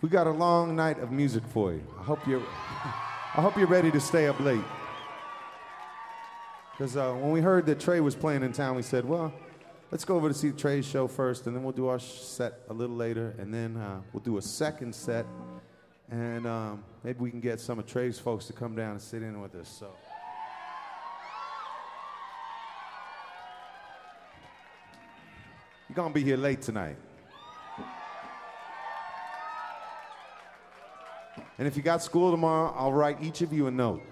We got a long night of music for you. I hope you're ready to stay up late. Because when we heard that Trey was playing in town, we said, well, let's go over to see Trey's show first, and then we'll do our set a little later, and then we'll do a second set, and maybe we can get some of Trey's folks to come down and sit in with us. So. You're gonna be here late tonight. And if you got school tomorrow, I'll write each of you a note.